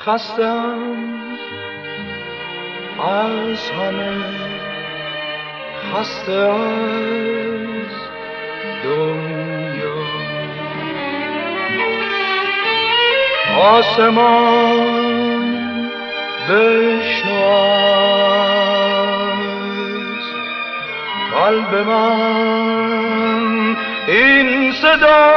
خستم از همه، خسته از دنیا. آسمان بشنو از قلب من این صدا.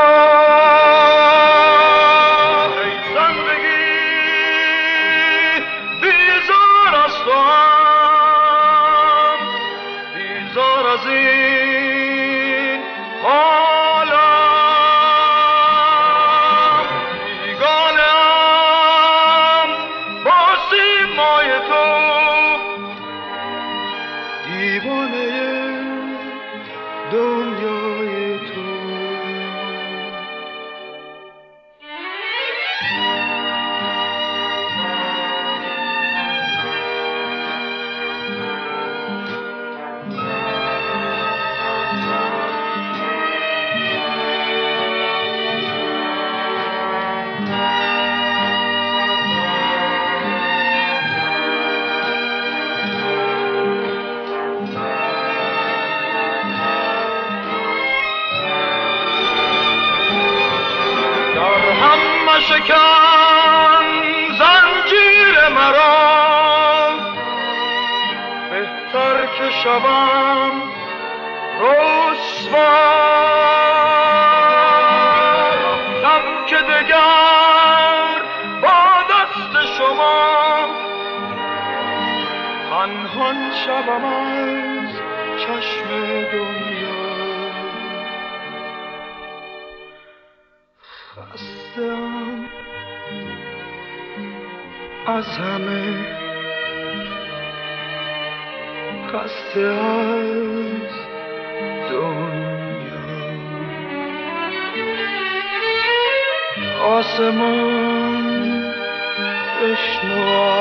شکن زنجیر مرا، بهتر که شوم رسوا. رفتم که دگر با دست شما پنهان شوم از چشم دنیا. خستم از همه، خسته از دنیا. آسمان بشنو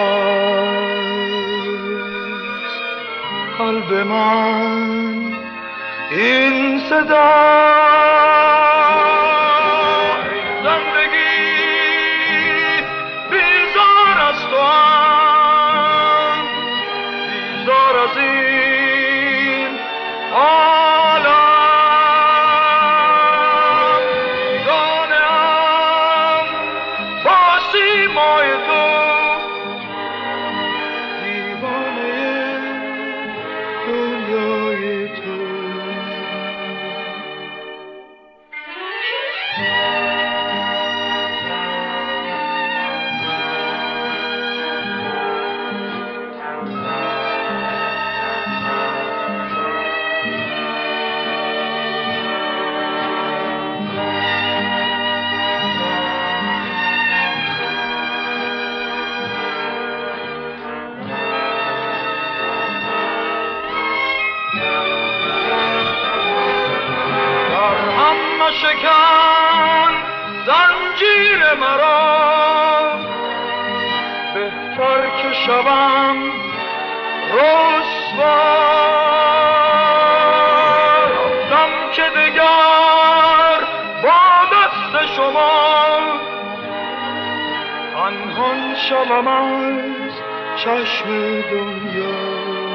از قلب من این صدا. شکن زنجیر مرا، بهتر که شوم رسوا. رفتم که دگر با دست شما پنهان شوم از چشم دنیا.